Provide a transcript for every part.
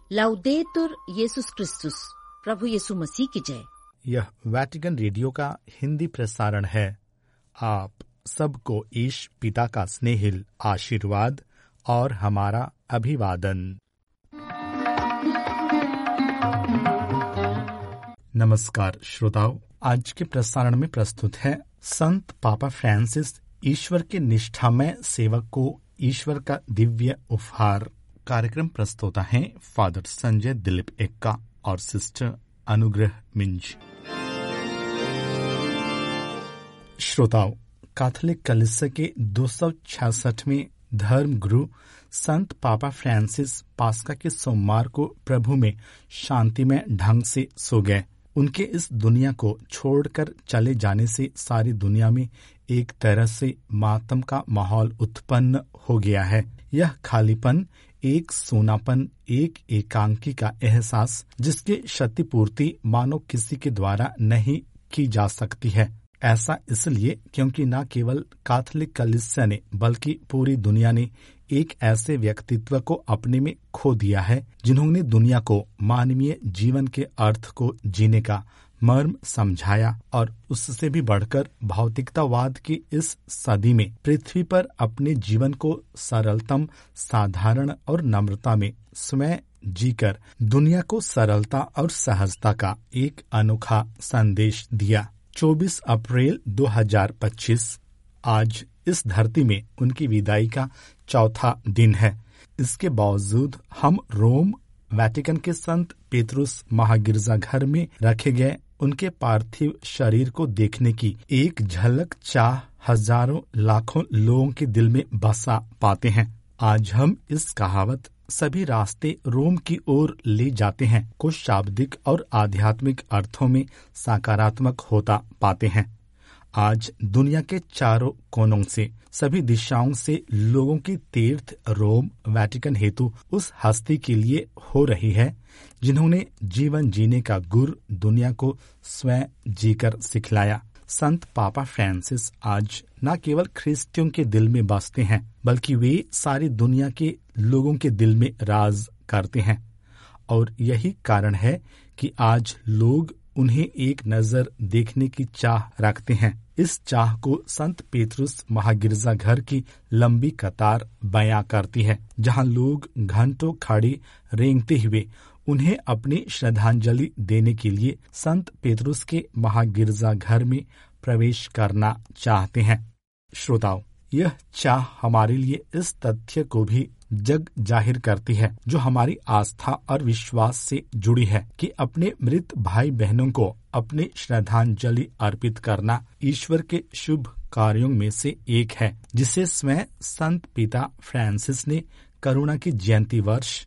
लाउदेतुर येसुस क्रिस्तुस, प्रभु यीशु मसीह की जय। यह वैटिकन रेडियो का हिंदी प्रसारण है। आप सबको ईश पिता का स्नेहिल आशीर्वाद और हमारा अभिवादन। नमस्कार श्रोताओ, आज के प्रसारण में प्रस्तुत है संत पापा फ्रांसिस ईश्वर के निष्ठामय सेवक को ईश्वर का दिव्य उपहार। कार्यक्रम प्रस्तोता हैं फादर संजय दिलीप एक्का और सिस्टर अनुग्रह मिंज। श्रोताओ, कैथोलिक कलीसिया के 266वें धर्म गुरु संत पापा फ्रांसिस पास्का के सोमवार को प्रभु में शांतिमय ढंग से सो गए। उनके इस दुनिया को छोड़कर चले जाने से सारी दुनिया में एक तरह से मातम का माहौल उत्पन्न हो गया है। यह खालीपन, एक सोनापन, एक एकांकी का एहसास जिसकी क्षतिपूर्ति मानो किसी के द्वारा नहीं की जा सकती है। ऐसा इसलिए क्योंकि न केवल कैथोलिक कलीसिया ने बल्कि पूरी दुनिया ने एक ऐसे व्यक्तित्व को अपने में खो दिया है जिन्होंने दुनिया को मानवीय जीवन के अर्थ को जीने का मर्म समझाया और उससे भी बढ़कर भौतिकतावाद की इस सदी में पृथ्वी पर अपने जीवन को सरलतम, साधारण और नम्रता में स्वयं जीकर दुनिया को सरलता और सहजता का एक अनोखा संदेश दिया। 24 अप्रैल 2025 आज इस धरती में उनकी विदाई का चौथा दिन है। इसके बावजूद हम रोम वैटिकन के संत पेत्रुस महागिरजाघर में रखे गए उनके पार्थिव शरीर को देखने की एक झलक चाह हजारों लाखों लोगों के दिल में बसा पाते हैं। आज हम इस कहावत सभी रास्ते रोम की ओर ले जाते हैं को शाब्दिक और आध्यात्मिक अर्थों में सकारात्मक होता पाते हैं। आज दुनिया के चारों कोनों से, सभी दिशाओं से लोगों की तीर्थ रोम वैटिकन हेतु उस हस्ती के लिए हो रही है जिन्होंने जीवन जीने का गुर दुनिया को स्वयं जीकर सिखलाया। संत पापा फ्रांसिस आज न केवल ख्रिस्तियों के दिल में बसते हैं बल्कि वे सारी दुनिया के लोगों के दिल में राज करते हैं। और यही कारण है कि आज लोग उन्हें एक नजर देखने की चाह रखते हैं। इस चाह को संत पेत्रुस महागिरजाघर की लंबी कतार बयां करती है, जहां लोग घंटों खड़े रेंगते हुए उन्हें अपनी श्रद्धांजलि देने के लिए संत पेत्रुस के महागिरजाघर में प्रवेश करना चाहते हैं। श्रोताओ, यह चाह हमारे लिए इस तथ्य को भी जग जाहिर करती है जो हमारी आस्था और विश्वास से जुड़ी है कि अपने मृत भाई बहनों को अपनी श्रद्धांजलि अर्पित करना ईश्वर के शुभ कार्यों में से एक है, जिसे स्वयं संत पिता फ्रांसिस ने करुणा की जयंती वर्ष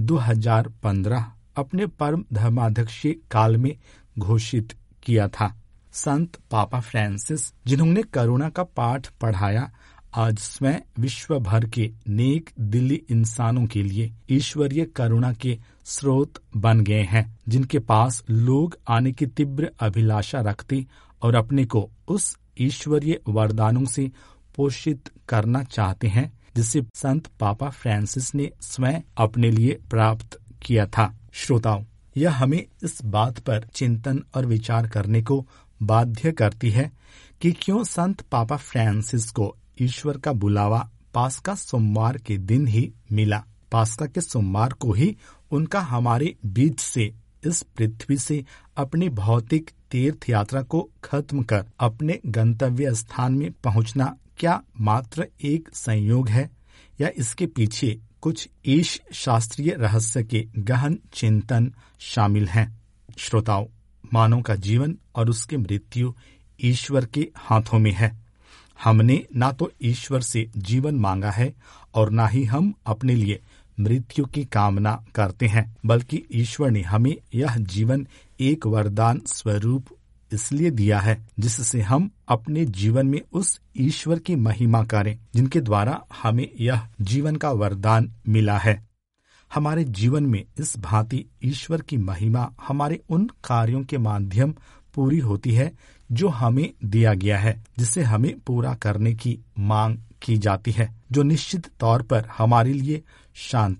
2015 अपने परम धर्माध्यक्षीय काल में घोषित किया था। संत पापा फ्रांसिस, जिन्होंने करुणा का पाठ पढ़ाया, आज स्वयं विश्व भर के नेक दिली इंसानों के लिए ईश्वरीय करुणा के स्रोत बन गए हैं, जिनके पास लोग आने की तीव्र अभिलाषा रखते और अपने को उस ईश्वरीय वरदानों से पोषित करना चाहते हैं जिसे संत पापा फ्रांसिस ने स्वयं अपने लिए प्राप्त किया था। श्रोताओं, यह हमें इस बात पर चिंतन और विचार करने को बाध्य करती है कि क्यों संत पापा फ्रांसिस को ईश्वर का बुलावा पास्का सोमवार के दिन ही मिला। पास्का के सोमवार को ही उनका हमारे बीच से, इस पृथ्वी से अपनी भौतिक तीर्थ यात्रा को खत्म कर अपने गंतव्य स्थान में पहुंचना क्या मात्र एक संयोग है या इसके पीछे कुछ ईश शास्त्रीय रहस्य के गहन चिंतन शामिल हैं? श्रोताओं, मानव का जीवन और उसकी मृत्यु ईश्वर के हाथों में है। हमने ना तो ईश्वर से जीवन मांगा है और ना ही हम अपने लिए मृत्यु की कामना करते हैं, बल्कि ईश्वर ने हमें यह जीवन एक वरदान स्वरूप इसलिए दिया है जिससे हम अपने जीवन में उस ईश्वर की महिमा करें जिनके द्वारा हमें यह जीवन का वरदान मिला है। हमारे जीवन में इस भांति ईश्वर की महिमा हमारे उन कार्यों के माध्यम पूरी होती है जो हमें दिया गया है, जिसे हमें पूरा करने की मांग की जाती है, जो निश्चित तौर पर हमारे लिए शांति,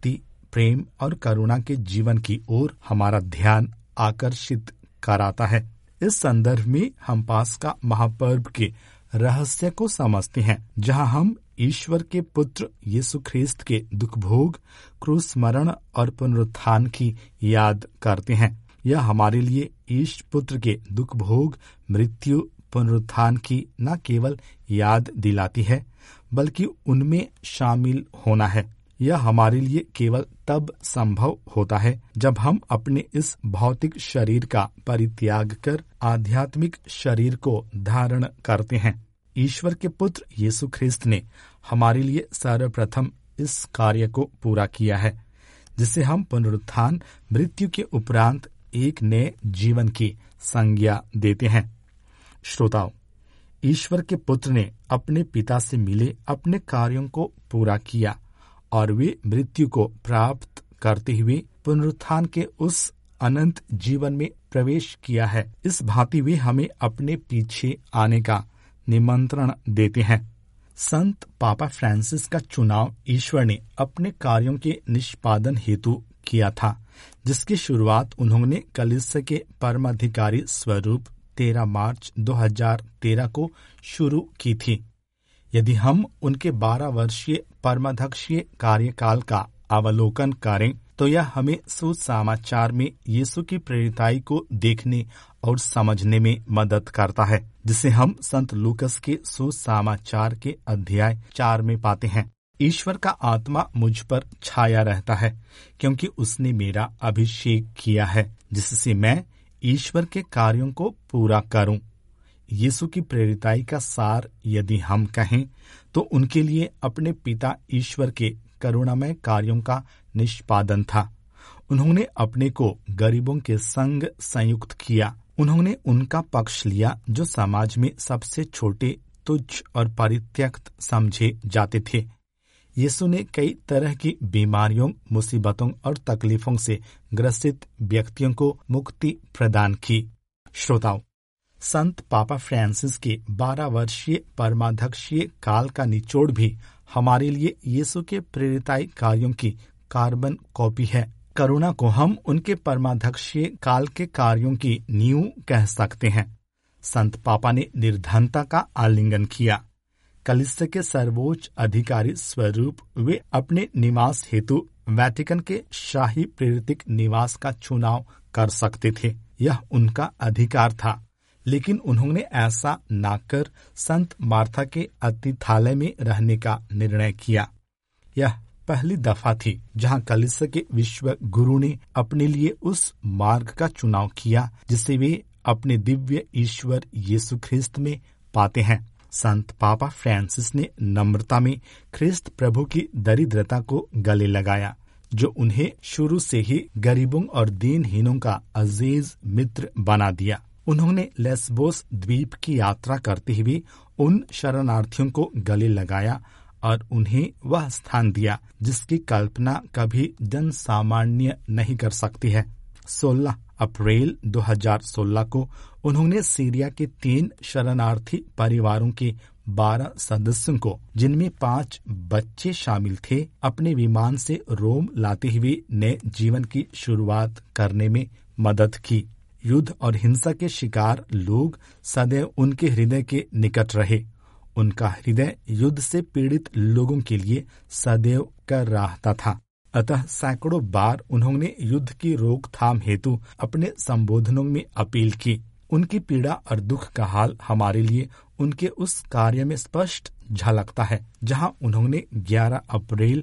प्रेम और करुणा के जीवन की ओर हमारा ध्यान आकर्षित कराता है। इस संदर्भ में हम पास्का महापर्व के रहस्य को समझते हैं, जहां हम ईश्वर के पुत्र यीशु ख्रिस्त के दुख भोग, क्रूस मरण और पुनरुत्थान की याद करते हैं। यह हमारे लिए ईश पुत्र के दुख भोग, मृत्यु, पुनरुत्थान की न केवल याद दिलाती है, बल्कि उनमें शामिल होना है। यह हमारे लिए केवल तब संभव होता है जब हम अपने इस भौतिक शरीर का परित्याग कर आध्यात्मिक शरीर को धारण करते हैं। ईश्वर के पुत्र यीशु ख्रिस्त ने हमारे लिए सर्वप्रथम इस कार्य को पूरा किया है, जिसे हम पुनरुत्थान, मृत्यु के उपरांत एक नए जीवन की संज्ञा देते हैं। श्रोताओ, ईश्वर के पुत्र ने अपने पिता से मिले अपने कार्यों को पूरा किया और वे मृत्यु को प्राप्त करते हुए पुनरुत्थान के उस अनंत जीवन में प्रवेश किया है। इस भांति वे हमें अपने पीछे आने का निमंत्रण देते हैं। संत पापा फ्रांसिस का चुनाव ईश्वर ने अपने कार्यों के निष्पादन हेतु किया था, जिसकी शुरुआत उन्होंने कलीसिया के परमाधिकारी स्वरूप 13 मार्च 2013 को शुरू की थी। यदि हम उनके 12 वर्षीय परमाध्यक्षीय कार्यकाल का अवलोकन करें तो यह हमें सुसमाचार में यीशु की प्रेरिताई को देखने और समझने में मदद करता है, जिसे हम संत लूकस के सुसमाचार के अध्याय 4 में पाते हैं। ईश्वर का आत्मा मुझ पर छाया रहता है, क्योंकि उसने मेरा अभिषेक किया है, जिससे मैं ईश्वर के कार्यों को पूरा करूं। यीशु की प्रेरिताई का सार यदि हम कहें तो उनके लिए अपने पिता ईश्वर के करुणामय कार्यों का निष्पादन था। उन्होंने अपने को गरीबों के संग संयुक्त किया। उन्होंने उनका पक्ष लिया जो समाज में सबसे छोटे, तुच्छ और परित्यक्त समझे जाते थे। यीशु ने कई तरह की बीमारियों, मुसीबतों और तकलीफों से ग्रसित व्यक्तियों को मुक्ति प्रदान की। श्रोताओं, संत पापा फ्रांसिस के 12 वर्षीय परमाध्यक्षीय काल का निचोड़ भी हमारे लिए यीशु के प्रेरिताई कार्यों की कार्बन कॉपी है। करुणा को हम उनके परमाध्यक्षीय काल के कार्यों की नींव कह सकते हैं। संत पापा ने निर्धनता का आलिंगन किया। कलीसिया के सर्वोच्च अधिकारी स्वरूप वे अपने निवास हेतु वेटिकन के शाही प्रेरित निवास का चुनाव कर सकते थे। यह उनका अधिकार था, लेकिन उन्होंने ऐसा न कर संत मार्था के अतिथालय में रहने का निर्णय किया। यह पहली दफा थी जहां कलीसिया के विश्व गुरु ने अपने लिए उस मार्ग का चुनाव किया जिसे वे अपने दिव्य ईश्वर यीशु ख्रिस्त में पाते हैं। संत पापा फ्रांसिस ने नम्रता में ख्रिस्त प्रभु की दरिद्रता को गले लगाया, जो उन्हें शुरू से ही गरीबों और दीनहीनों का अजीज मित्र बना दिया। उन्होंने लेस्बोस द्वीप की यात्रा करते हुए उन शरणार्थियों को गले लगाया और उन्हें वह स्थान दिया जिसकी कल्पना कभी जन सामान्य नहीं कर सकती है। 16 अप्रैल 2016 को उन्होंने सीरिया के 3 शरणार्थी परिवारों के 12 सदस्यों को, जिनमें 5 बच्चे शामिल थे, अपने विमान से रोम लाते हुए नए जीवन की शुरुआत करने में मदद की। युद्ध और हिंसा के शिकार लोग सदैव उनके हृदय के निकट रहे। उनका हृदय युद्ध से पीड़ित लोगों के लिए सदैव कर रहता था। अतः सैकड़ों बार उन्होंने युद्ध की रोकथाम हेतु अपने संबोधनों में अपील की। उनकी पीड़ा और दुख का हाल हमारे लिए उनके उस कार्य में स्पष्ट झलकता है, जहां उन्होंने 11 अप्रैल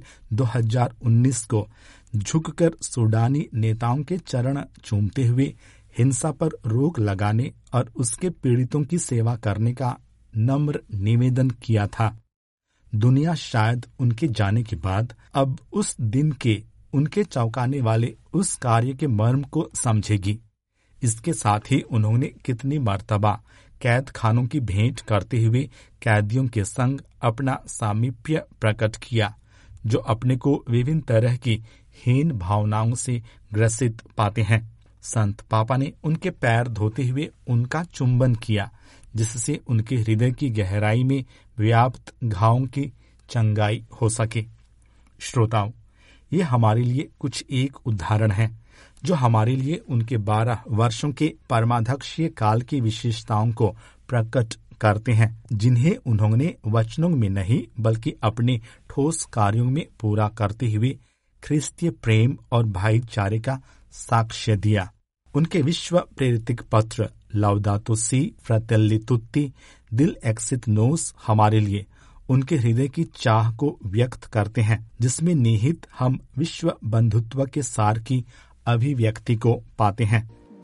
2019 को झुककर सूडानी नेताओं के चरण चूमते हुए हिंसा पर रोक लगाने और उसके पीड़ितों की सेवा करने का नम्र निवेदन किया था। दुनिया शायद उनके जाने के बाद अब उस दिन के उनके चौंकाने वाले उस कार्य के मर्म को समझेगी। इसके साथ ही उन्होंने कितनी मर्तबा कैद खानों की भेंट करते हुए कैदियों के संग अपना सामीप्य प्रकट किया, जो अपने को विभिन्न तरह की हीन भावनाओं से ग्रसित पाते हैं। संत पापा ने उनके पैर धोते हुए उनका चुंबन किया, जिससे उनके हृदय की गहराई में व्याप्त घावों की चंगाई हो सके। श्रोताओं, ये हमारे लिए कुछ एक उदाहरण है जो हमारे लिए उनके 12 वर्षों के परमाध्यक्षीय काल की विशेषताओं को प्रकट करते हैं, जिन्हें उन्होंने वचनों में नहीं बल्कि अपने ठोस कार्यों में पूरा करते हुए ख्रिस्तीय प्रेम और भाईचारे का साक्ष्य दिया। उनके विश्व प्रेरित पत्र लाउदातो सी, फ्रैटेल्ली तुत्ती, दिल एक्सिट नोस हमारे लिए उनके हृदय की चाह को व्यक्त करते हैं, जिसमें निहित हम विश्व बंधुत्व के सार की अभिव्यक्ति को पाते हैं।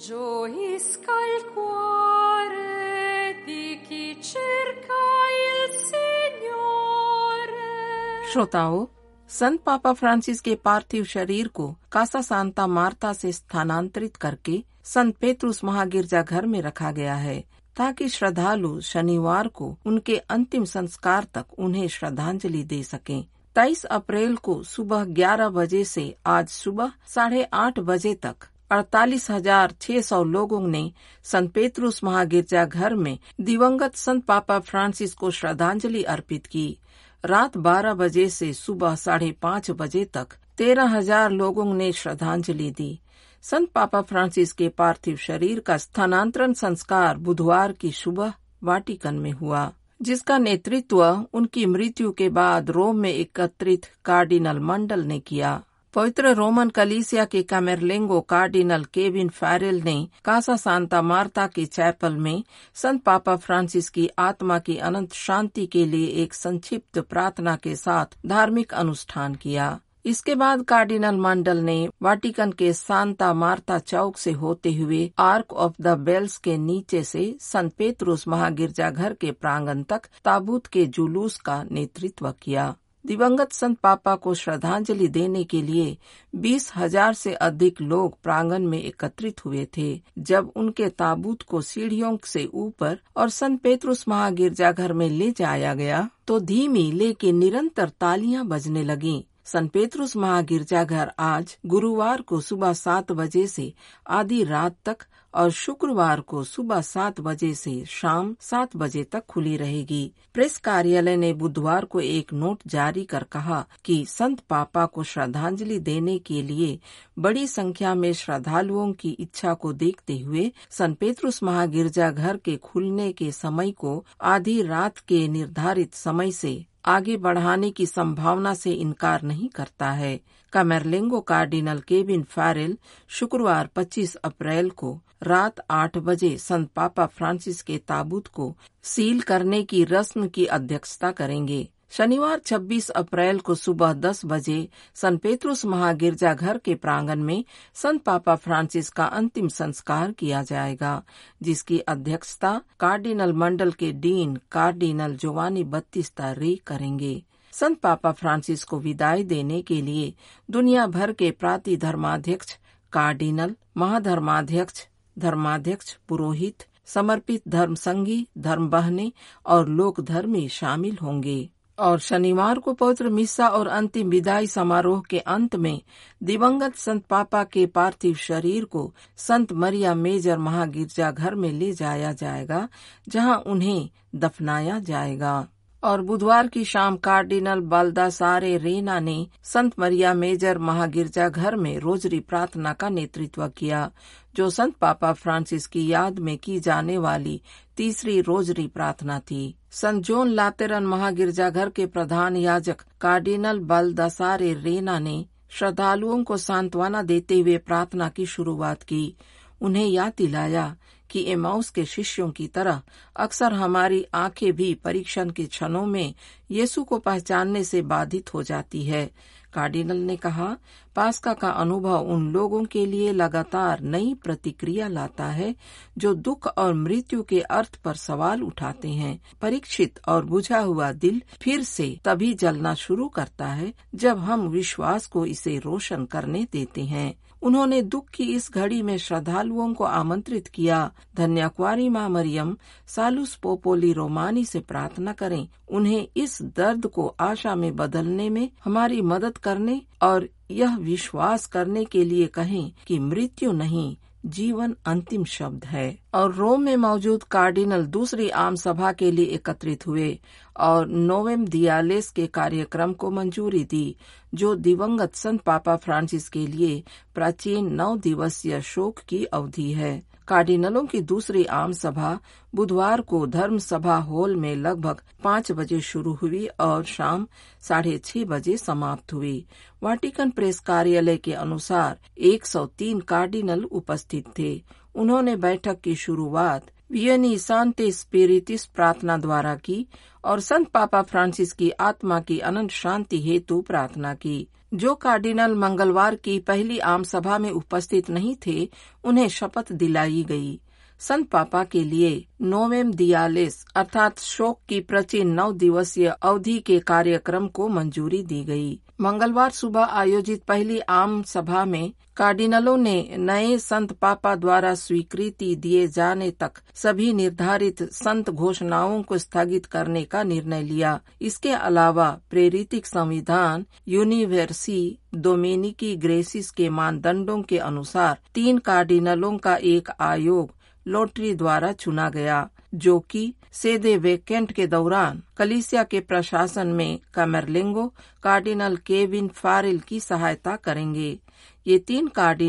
श्रोताओ, संत पापा फ्रांसिस के पार्थिव शरीर को कासा सांता मार्ता से स्थानांतरित करके संत पेत्रुस महागिरजाघर में रखा गया है, ताकि श्रद्धालु शनिवार को उनके अंतिम संस्कार तक उन्हें श्रद्धांजलि दे सकें। 23 अप्रैल को सुबह 11 बजे से आज सुबह 8:30 बजे तक 48,600 लोगों ने संत पेत्रुस महागिरजाघर में दिवंगत संत पापा फ्रांसिस को श्रद्धांजलि अर्पित की। रात 12 बजे से सुबह 5:30 बजे तक 13,000 लोगों ने श्रद्धांजलि दी। संत पापा फ्रांसिस के पार्थिव शरीर का स्थानांतरण संस्कार बुधवार की सुबह वाटिकन में हुआ, जिसका नेतृत्व उनकी मृत्यु के बाद रोम में एकत्रित कार्डिनल मंडल ने किया। पवित्र रोमन कलीसिया के कैमरलेंगो कार्डिनल केविन फैरेल ने कासा सांता मार्ता के चैपल में संत पापा फ्रांसिस की आत्मा की अनंत शांति के लिए एक संक्षिप्त प्रार्थना के साथ धार्मिक अनुष्ठान किया। इसके बाद कार्डिनल मंडल ने वाटिकन के सांता मार्ता चौक से होते हुए आर्क ऑफ द बेल्स के नीचे से संत पेत्रुस महागिरजाघर के प्रांगण तक ताबूत के जुलूस का नेतृत्व किया। दिवंगत संत पापा को श्रद्धांजलि देने के लिए 20,000 से अधिक लोग प्रांगण में एकत्रित हुए थे। जब उनके ताबूत को सीढ़ियों से ऊपर और संत पेत्रुस महागिरजाघर में ले जाया गया तो धीमी लेकिन निरंतर तालियां बजने लगीं। संत पेत्रुस महागिरजाघर आज गुरुवार को सुबह 7 बजे से आधी रात तक और शुक्रवार को सुबह 7 बजे से शाम 7 बजे तक खुली रहेगी। प्रेस कार्यालय ने बुधवार को एक नोट जारी कर कहा कि संत पापा को श्रद्धांजलि देने के लिए बड़ी संख्या में श्रद्धालुओं की इच्छा को देखते हुए संत पेत्रुस महागिरजाघर के खुलने के समय को आधी रात के निर्धारित समय से आगे बढ़ाने की संभावना से इनकार नहीं करता है। कैमरलेंगो कार्डिनल केविन फैरेल शुक्रवार 25 अप्रैल को रात 8 बजे संत पापा फ्रांसिस के ताबूत को सील करने की रस्म की अध्यक्षता करेंगे। शनिवार 26 अप्रैल को सुबह 10 बजे संत पेत्रुस महागिरजाघर के प्रांगण में संत पापा फ्रांसिस का अंतिम संस्कार किया जाएगा, जिसकी अध्यक्षता कार्डिनल मंडल के डीन कार्डिनल जोवानी बत्तिस्ता रे करेंगे। संत पापा फ्रांसिस को विदाई देने के लिए दुनिया भर के प्राति धर्माध्यक्ष, कार्डिनल, महाधर्माध्यक्ष, धर्माध्यक्ष, पुरोहित, समर्पित धर्म संगी, धर्म बहने और लोक धर्मी शामिल होंगे। और शनिवार को पवित्र मिस्सा और अंतिम विदाई समारोह के अंत में दिवंगत संत पापा के पार्थिव शरीर को संत मरिया मेजर महागिरजाघर में ले जाया जाएगा, जहां उन्हें दफनाया जाएगा। और बुधवार की शाम कार्डिनल बाल्दासारे रेना ने संत मरिया मेजर महागिरजाघर में रोजरी प्रार्थना का नेतृत्व किया, जो संत पापा फ्रांसिस की याद में की जाने वाली तीसरी रोजरी प्रार्थना थी। संत जॉन लातेरन महागिरजाघर के प्रधान याजक कार्डिनल बाल्दासारे रेना ने श्रद्धालुओं को सांत्वना देते हुए प्रार्थना की शुरुआत की। उन्हें याद दिलाया कि एमाउस के शिष्यों की तरह अक्सर हमारी आंखें भी परीक्षण के क्षणों में यीशु को पहचानने से बाधित हो जाती है। कार्डिनल ने कहा, पास्का का अनुभव उन लोगों के लिए लगातार नई प्रतिक्रिया लाता है जो दुख और मृत्यु के अर्थ पर सवाल उठाते हैं। परीक्षित और बुझा हुआ दिल फिर से तभी जलना शुरू करता है जब हम विश्वास को इसे रोशन करने देते हैं। उन्होंने दुख की इस घड़ी में श्रद्धालुओं को आमंत्रित किया, धन्यक्वारी माँ मरियम सालुस पोपोली रोमानी से प्रार्थना करें, उन्हें इस दर्द को आशा में बदलने में हमारी मदद करने और यह विश्वास करने के लिए कहें कि मृत्यु नहीं, जीवन अंतिम शब्द है। और रोम में मौजूद कार्डिनल दूसरी आम सभा के लिए एकत्रित हुए और नोवेम दियालेस के कार्यक्रम को मंजूरी दी, जो दिवंगत संत पापा फ्रांसिस के लिए प्राचीन 9 दिवसीय शोक की अवधि है। कार्डिनलों की दूसरी आम सभा बुधवार को धर्म सभा हॉल में लगभग 5 बजे शुरू हुई और शाम 6:30 बजे समाप्त हुई। वाटिकन प्रेस कार्यालय के अनुसार 103 कार्डिनल उपस्थित थे। उन्होंने बैठक की शुरुआत वियनी सांते स्पिरिटिस प्रार्थना द्वारा की और संत पापा फ्रांसिस की आत्मा की अनंत शांति हेतु प्रार्थना की। जो कार्डिनल मंगलवार की पहली आम सभा में उपस्थित नहीं थे, उन्हें शपथ दिलाई गई। संत पापा के लिए नोवेम दियालेस अर्थात शोक की प्राचीन 9 दिवसीय अवधि के कार्यक्रम को मंजूरी दी गई। मंगलवार सुबह आयोजित पहली आम सभा में कार्डिनलों ने नए संत पापा द्वारा स्वीकृति दिए जाने तक सभी निर्धारित संत घोषणाओं को स्थगित करने का निर्णय लिया। इसके अलावा प्रेरितिक संविधान यूनिवर्सी डोमिनिकी ग्रेसिस के मानदंडों के अनुसार 3 कार्डिनलों का एक आयोग लॉटरी द्वारा चुना गया, जो कि सेदे वेकेंट के दौरान कलीसिया के प्रशासन में कैमरलेंगो कार्डिनल केविन फारेल की सहायता करेंगे। ये 3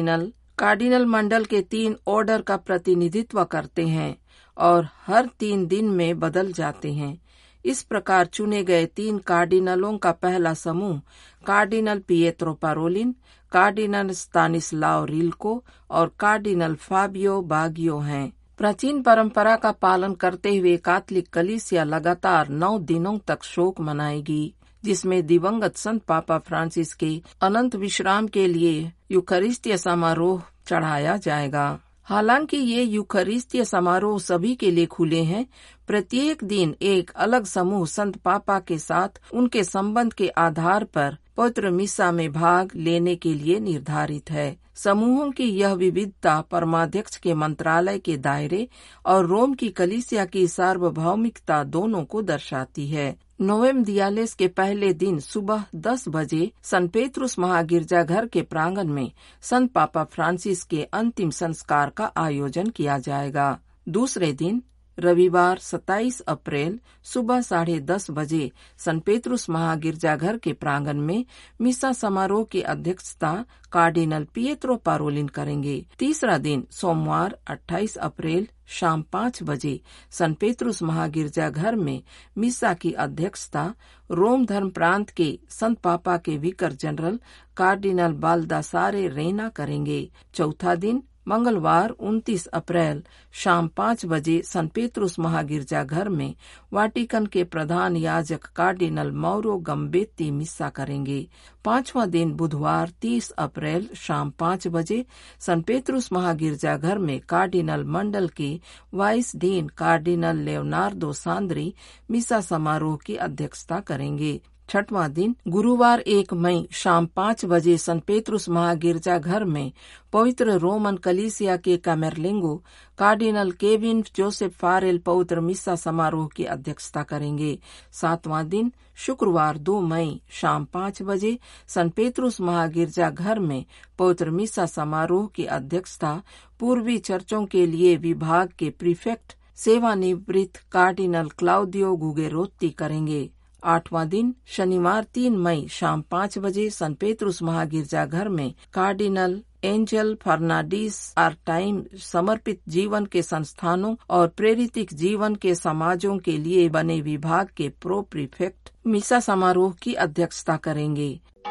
कार्डिनल मंडल के 3 ऑर्डर का प्रतिनिधित्व करते हैं और हर 3 दिन में बदल जाते हैं। इस प्रकार चुने गए 3 कार्डिनलों का पहला समूह cardinal Pietro Parolin, cardinal Stanislaw Rylko और कार्डिनल फाबियो बागियो हैं। प्राचीन परंपरा का पालन करते हुए कैथोलिक कलीसिया लगातार 9 दिनों तक शोक मनाएगी, जिसमें दिवंगत संत पापा फ्रांसिस के अनंत विश्राम के लिए यूखरिस्तीय समारोह चढ़ाया जाएगा। हालांकि ये यूखरिस्तीय समारोह सभी के लिए खुले हैं, प्रत्येक दिन एक अलग समूह संत पापा के साथ उनके संबंध के आधार पर पवित्र मिसा में भाग लेने के लिए निर्धारित है। समूहों की यह विविधता परमाध्यक्ष के मंत्रालय के दायरे और रोम की कलीसिया की सार्वभौमिकता दोनों को दर्शाती है। नोवेम दियालेस के पहले दिन सुबह 10 बजे सन पेत्रुस महागिरजाघर के प्रांगण में संत पापा फ्रांसिस के अंतिम संस्कार का आयोजन किया जाएगा। दूसरे दिन रविवार 27 अप्रैल सुबह 10:30 बजे सन पेत्रुस महागिरजाघर के प्रांगण में मिसा समारोह की अध्यक्षता कार्डिनल पिएत्रो पारोलिन करेंगे। तीसरा दिन सोमवार 28 अप्रैल शाम 5 बजे सन पेत्रुस महागिरजाघर में मिसा की अध्यक्षता रोम धर्म प्रांत के संत पापा के विकार जनरल कार्डिनल बाल्दासारे रेना करेंगे। चौथा दिन मंगलवार 29 अप्रैल शाम 5 बजे सन पेत्रुस महागिरजाघर में वाटिकन के प्रधान याजक कार्डिनल मौरो गम्बेत्ती मिसा करेंगे। 5वां दिन बुधवार 30 अप्रैल शाम 5 बजे सन पेत्रुस महागिरजाघर में कार्डिनल मंडल के vice dean cardinal Leonardo Sandri मिसा समारोह की अध्यक्षता करेंगे। 6वां दिन गुरुवार 1 मई शाम 5 बजे सन पेत्रुस महागिरजाघर में पवित्र रोमन कलीसिया के camerlengo cardinal Kevin Joseph Farrell पवित्र मिसा समारोह की अध्यक्षता करेंगे। 7वां दिन शुक्रवार 2 मई शाम 5 बजे सन पेत्रुस महागिरजाघर में पवित्र मिसा समारोह की अध्यक्षता पूर्वी चर्चों के लिए विभाग के प्रीफेक्ट सेवानिवृत्त कार्डिनल क्लाउदियो गुगेरोत्ती करेंगे। 8वां दिन शनिवार 3 मई शाम 5 बजे सन पेत्रुस महागिरजाघर में कार्डिनल एंजल फर्नांडिस आर्टाइम समर्पित जीवन के संस्थानों और प्रेरितिक जीवन के समाजों के लिए बने विभाग के प्रो प्रीफेक्ट मिसा समारोह की अध्यक्षता करेंगे।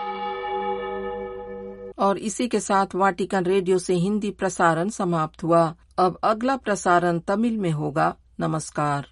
और इसी के साथ वाटिकन रेडियो से हिंदी प्रसारण समाप्त हुआ। अब अगला प्रसारण तमिल में होगा। नमस्कार।